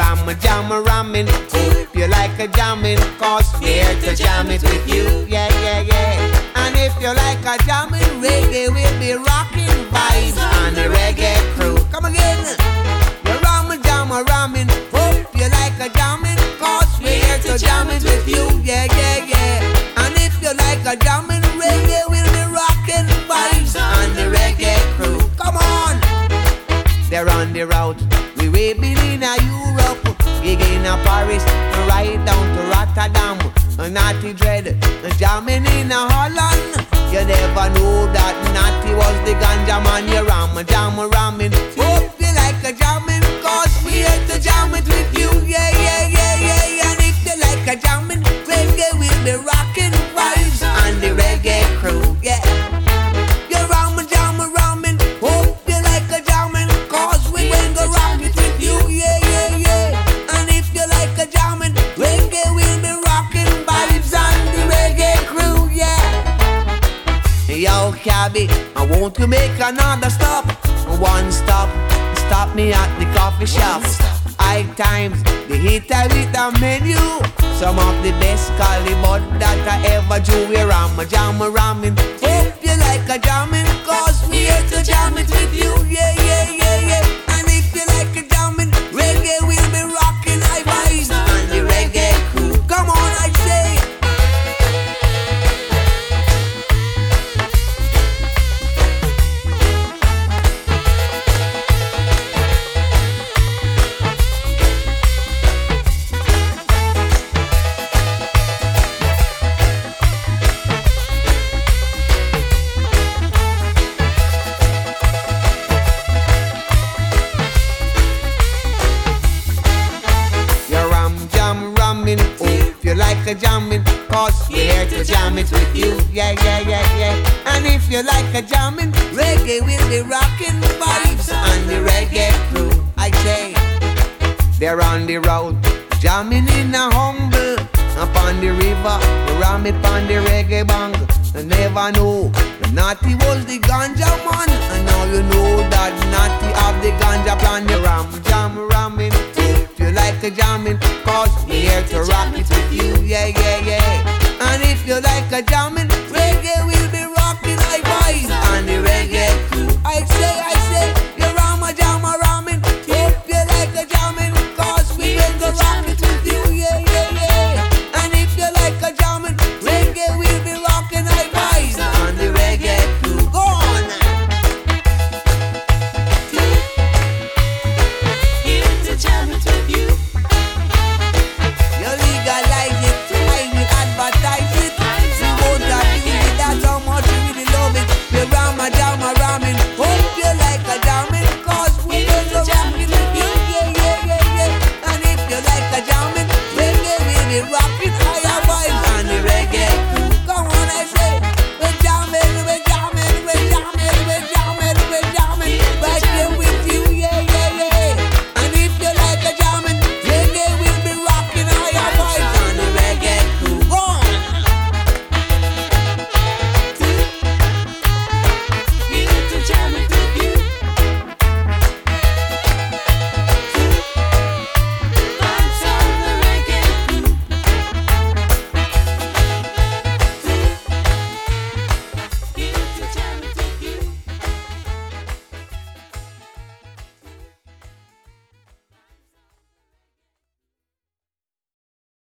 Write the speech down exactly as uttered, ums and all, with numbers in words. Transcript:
ram jam ramming. Hope you like a jamming, cause we're to jam it with you. Yeah, yeah, yeah. And if you like a jamming, reggae will be rocking vibes on the reggae crew. Come again. You ram jam ramming. Hope you like a jamming, cause we're to jam it with you. Yeah, yeah, yeah. And if you like a jamming, reggae will be rocking vibes on the reggae crew. Come on. They're on the route. We waving in a Europe, gigging in Paris, right down to Rotterdam. Natty Dread, jamming in a Holland. You never know that Natty was the ganja man. You ram, jam, ramming. Hope you like a jamming, cause we here to jam it with you. Yeah, yeah, yeah, yeah. And if you like a jamming, reggae will be rocking vibes on the reggae crew. Yeah. You ram, jam, ramming. Hope you like a jamming, cause we going to rock it with you. Yeah, yeah, yeah. And if you like a jamming, reggae will be rocking vibes on the reggae crew. Yeah. Yo, cabby, I want to make another stop. One stop, stop me at the coffee shop. High times, the heater with the menu. Some of the best calibut that I ever drew. We ram, jam, ramming. Hope you like a jamming, cause we here to jam it with you. Yeah, yeah, yeah, yeah. And if you like a jamming, reggae will be rocking high vibes on the reggae crew. Come on, I say. Like a jamming, cause we're here to jam it with you. Yeah, yeah, yeah, yeah. And if you like a jamming, reggae will be rocking vibes on the reggae crew. I say, they're on the road, jamming in a humble. Up on the river, ram it on the reggae bang. I never know, Natty was the ganja man. And now you know that Natty have the ganja plan. The ram, jam, ramming. If you like a jamming, cause we're here to rock it with you. Yeah, yeah, yeah. And if you like a jamming, reggae will be rocking high vibes on the reggae crew. I say, I say, you ram a jam a ramming. If you like a jamming,